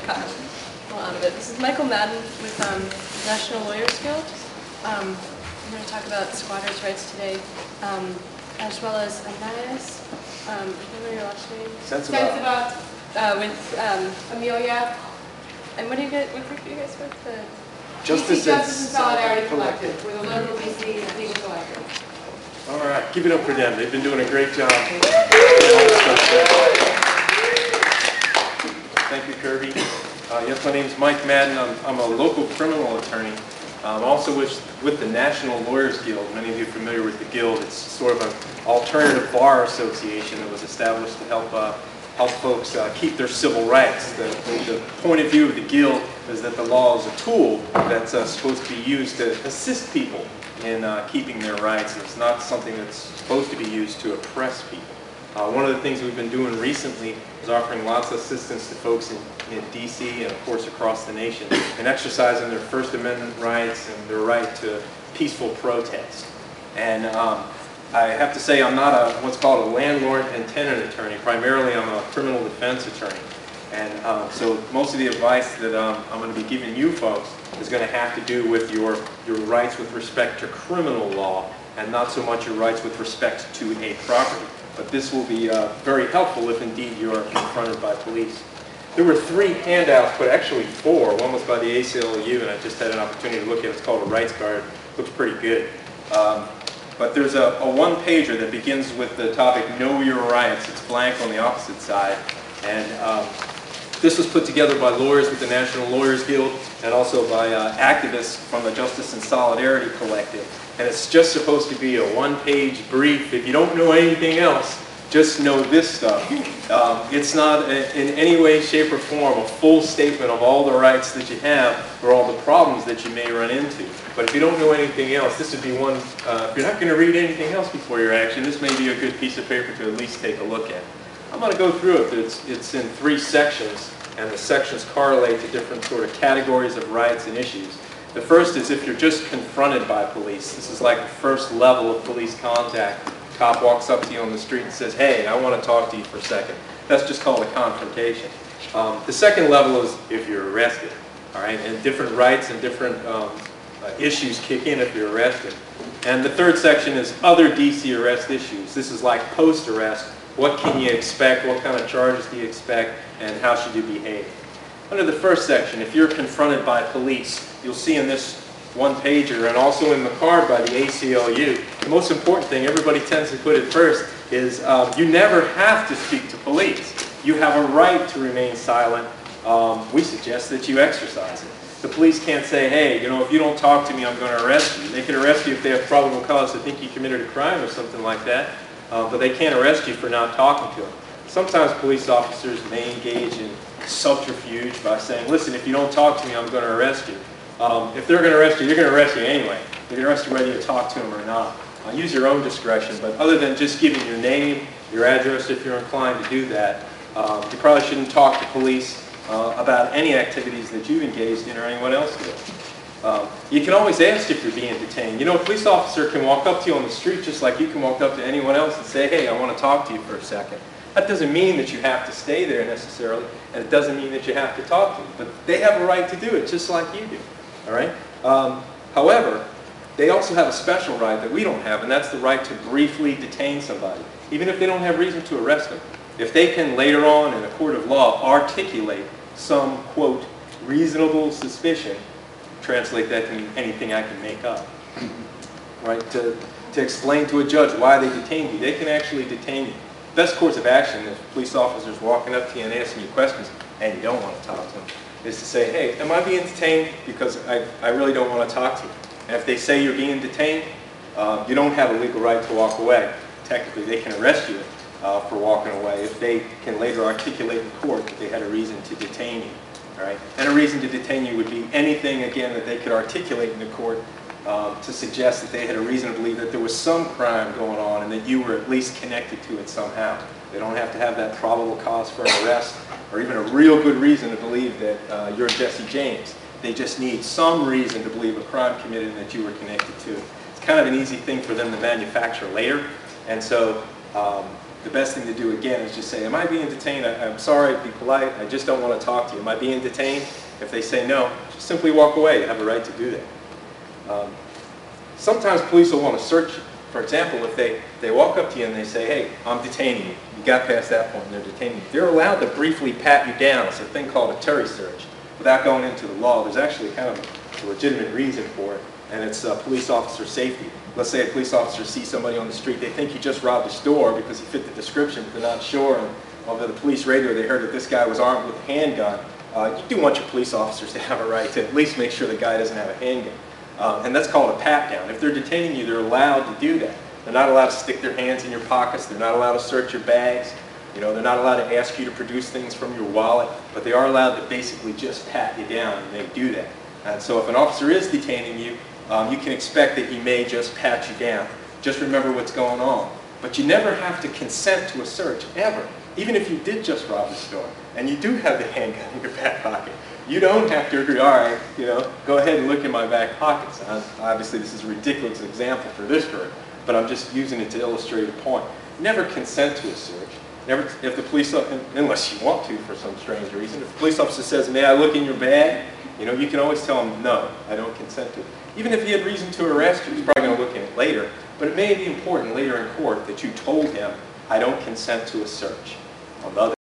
gotten a lot out of it. This is Michael Madden with National Lawyers Guild. I'm going to talk about squatters' rights today, as well as Anais. Remember your last name? Sensiba. With Amelia. And what do you guys? What group are you guys with? The Justice and Solidarity Collective. We're the local DC legal collective. All right, give it up for them. They've been doing a great job. Thank you, Kirby. Yes, my name is Mike Madden. I'm a local criminal attorney. I'm also with the National Lawyers Guild. Many of you are familiar with the Guild. It's sort of an alternative bar association that was established to help folks keep their civil rights. The point of view of the Guild is that the law is a tool that's supposed to be used to assist people in keeping their rights, and it's not something that's supposed to be used to oppress people. One of the things we've been doing recently is offering lots of assistance to folks in DC and of course across the nation in exercising their First Amendment rights and their right to peaceful protest. And I have to say I'm not what's called a landlord and tenant attorney. Primarily I'm a criminal defense attorney. And so most of the advice that I'm going to be giving you folks is going to have to do with your rights with respect to criminal law and not so much your rights with respect to a property. But this will be very helpful if indeed you are confronted by police. There were 3 handouts, but actually 4. One was by the ACLU, and I just had an opportunity to look at it. It's called a rights card. Looks pretty good. But there's a one-pager that begins with the topic, Know Your Rights. It's blank on the opposite side. And this was put together by lawyers with the National Lawyers Guild and also by activists from the Justice and Solidarity Collective. And it's just supposed to be a one-page brief. If you don't know anything else, just know this stuff. It's not in any way, shape, or form a full statement of all the rights that you have or all the problems that you may run into. But if you don't know anything else, this would be one, if you're not going to read anything else before your action, this may be a good piece of paper to at least take a look at. I'm going to go through it. It's in 3 sections, and the sections correlate to different sort of categories of rights and issues. The first is if you're just confronted by police. This is like the first level of police contact. A cop walks up to you on the street and says, hey, I want to talk to you for a second. That's just called a confrontation. The second level is if you're arrested. All right, and different rights and different issues kick in if you're arrested. And the third section is other DC arrest issues. This is like post-arrest. What can you expect? What kind of charges do you expect? And how should you behave? Under the first section, if you're confronted by police, you'll see in this one-pager and also in the card by the ACLU, the most important thing, everybody tends to put it first, is you never have to speak to police. You have a right to remain silent. We suggest that you exercise it. The police can't say, hey, you know, if you don't talk to me, I'm going to arrest you. They can arrest you if they have probable cause to think you committed a crime or something like that, but they can't arrest you for not talking to them. Sometimes police officers may engage in subterfuge by saying, listen, if you don't talk to me, I'm going to arrest you. If they're going to arrest you, they're going to arrest you anyway. They're going to arrest you whether you talk to them or not. Use your own discretion, but other than just giving your name, your address, if you're inclined to do that, you probably shouldn't talk to police about any activities that you've engaged in or anyone else did. You can always ask if you're being detained. You know, a police officer can walk up to you on the street just like you can walk up to anyone else and say, hey, I want to talk to you for a second. That doesn't mean that you have to stay there necessarily, and it doesn't mean that you have to talk to them. But they have a right to do it just like you do. All right? However, they also have a special right that we don't have, and that's the right to briefly detain somebody, even if they don't have reason to arrest them. If they can later on in a court of law articulate some, quote, reasonable suspicion, translate that to mean anything I can make up, right? To explain to a judge why they detained you, they can actually detain you. Best course of action if police officers walking up to you and asking you questions and you don't want to talk to them is to say, hey, am I being detained? Because I really don't want to talk to you. And if they say you're being detained, you don't have a legal right to walk away. Technically, they can arrest you for walking away if they can later articulate in court that they had a reason to detain you. All right? And a reason to detain you would be anything, again, that they could articulate in the court to suggest that they had a reason to believe that there was some crime going on and that you were at least connected to it somehow. They don't have to have that probable cause for an arrest or even a real good reason to believe that you're Jesse James. They just need some reason to believe a crime committed and that you were connected to it. It's kind of an easy thing for them to manufacture later. And so the best thing to do again is just say, am I being detained? I'm sorry, be polite, I just don't want to talk to you. Am I being detained? If they say no, just simply walk away. You have a right to do that. Sometimes police will want to search you. For example, if they walk up to you and they say, hey, I'm detaining you. You got past that point and they're detaining you. They're allowed to briefly pat you down. It's a thing called a Terry search. Without going into the law, there's actually kind of a legitimate reason for it, and it's police officer safety. Let's say a police officer sees somebody on the street. They think he just robbed a store because he fit the description, but they're not sure. And over the police radio, they heard that this guy was armed with a handgun. You do want your police officers to have a right to at least make sure the guy doesn't have a handgun. And that's called a pat-down. If they're detaining you, they're allowed to do that. They're not allowed to stick their hands in your pockets. They're not allowed to search your bags. You know, they're not allowed to ask you to produce things from your wallet, but they are allowed to basically just pat you down, and they do that. And so if an officer is detaining you, you can expect that he may just pat you down. Just remember what's going on. But you never have to consent to a search, ever. Even if you did just rob the store, and you do have the handgun in your back pocket, you don't have to agree, all right, you know, go ahead and look in my back pockets. Obviously, this is a ridiculous example for this group, but I'm just using it to illustrate a point. Never consent to a search. Never, if the police, unless you want to for some strange reason, if the police officer says, may I look in your bag? You know, you can always tell him, no, I don't consent to it. Even if he had reason to arrest you, he's probably going to look in it later, but it may be important later in court that you told him, I don't consent to a search. On the other